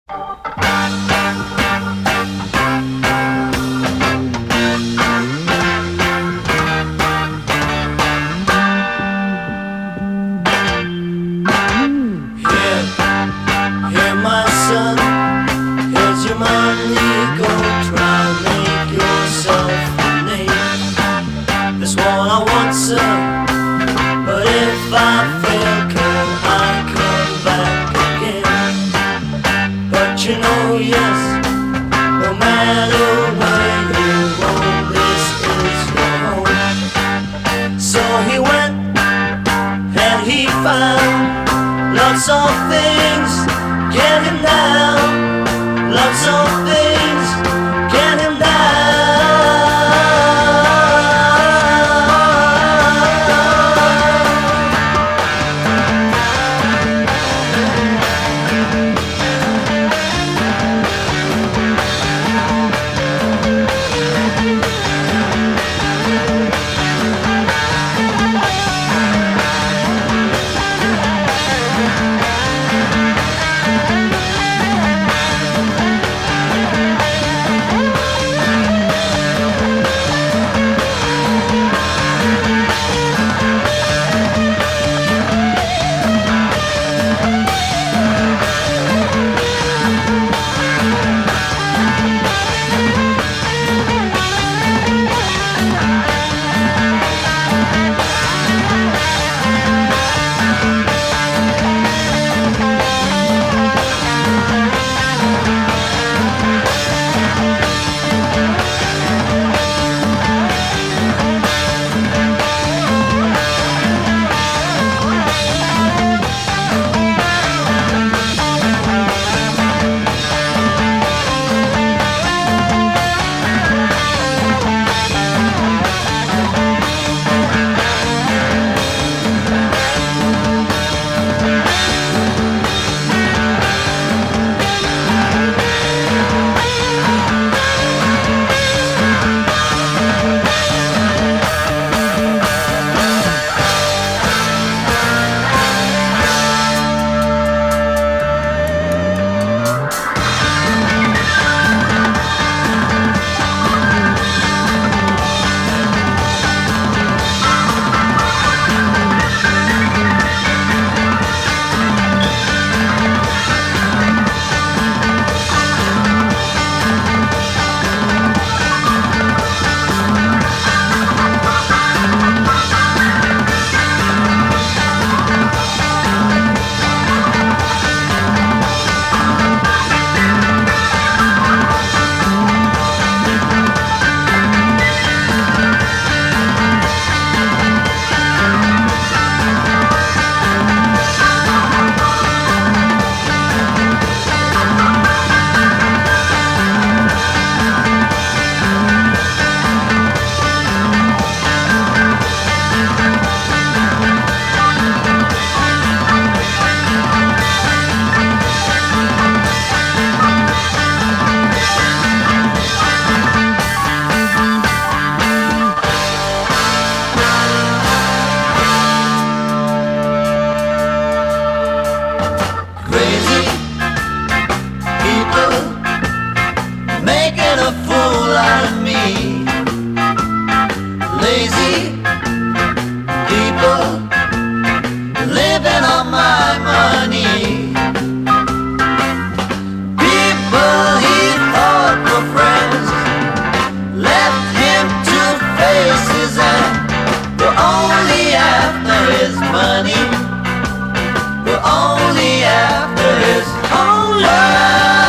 Here, my son, here's your money. Go try make yourself a name. That's what I want, sir. But if I fail, can I come back again? But you know, yes, no matter where you roam, this is your home. So he went and he found lots of things get him down. Lots of things get him down. Making a fool out of me. Lazy people living on my money. People he thought were friends left him to faces and were only after his money. Were only after his own money.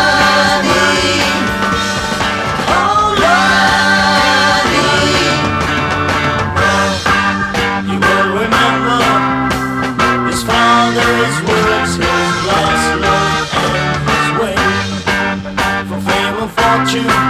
His words, his last love, and his way. For fame and fortune